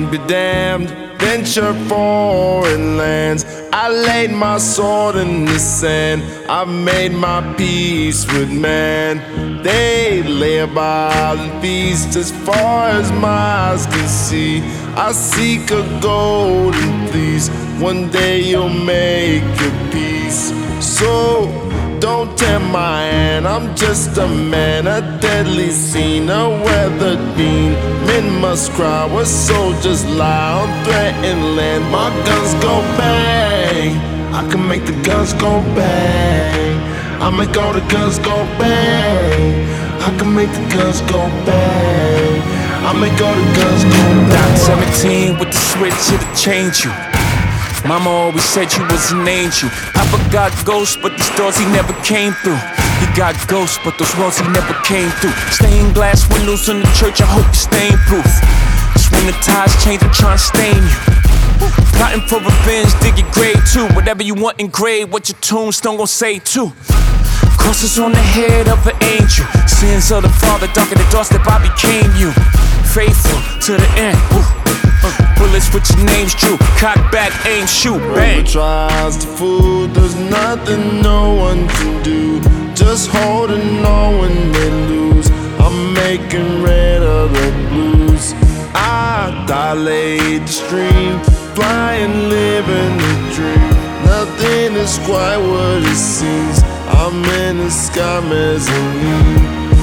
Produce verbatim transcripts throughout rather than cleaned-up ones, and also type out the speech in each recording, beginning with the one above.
be damned, venture foreign lands. I laid my sword in the sand, I made my peace with man. They lay about and feast as far as my eyes can see. I seek a golden fleece, one day you'll make your peace. So don't tear my hand, I'm just a man, a deadly scene, a weathered beam. Men must cry where soldiers lie on threatened land. My guns go bang, I can make the guns go bang. I make all the guns go bang, I can make the guns go bang. I make all the guns go bang. Doc seventeen with the switch, it'll change you. Mama always said you was an angel. Papa got ghosts, but these doors he never came through. He got ghosts, but those walls he never came through. Stained glass windows in the church, I hope you're stain proof. Cause when the tides change, I'm trying to stain you. Plotting for revenge, dig your grave too. Whatever you want engraved, what your tombstone gon' say too. Crosses on the head of an angel. Sins of the father, dark in the doorstep, I became you. Faithful to the end. Woo. Bullets with your names drew. Cock back, aim, shoot, bang. Whoever tries to fool, there's nothing no one can do. Just holding on when they lose. I'm making red or red blues. I dilate the stream, flying, living the dream. Nothing is quite what it seems. I'm in the sky mezzanine.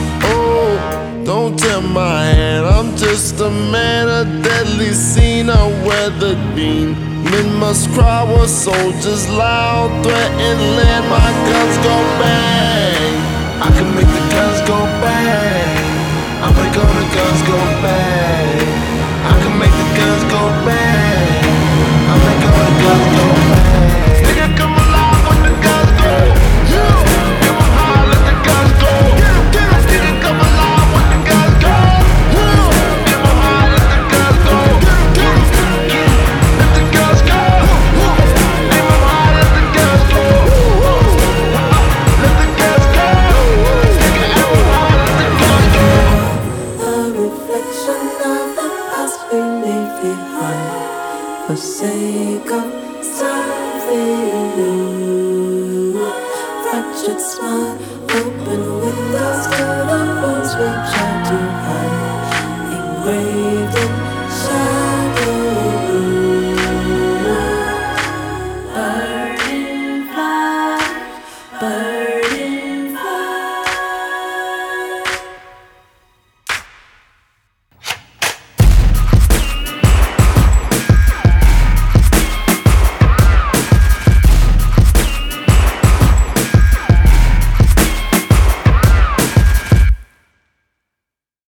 Oh, don't tear my hand, I'm just a man, a deadly scene, a weathered beam. Men must cry while soldiers loud threaten land. My guns go bang, I can make the guns go bang. I make all the guns go bang, I can make the guns go bang. I make all the guns go bang. Nigga, come alive when the guns go. Give 'em high, let the guns go. Nigga, come alive when the guns go. Give 'em high, let the guns go. Let the guns go. Give 'em high, let the guns go. Let the guns go. Give 'em high, let the guns go. A reflection of the past we leave behind, for sake of something new. Fractured smile, open windows to the rooms we try to hide, engraved in shadow. Burning fire, burning.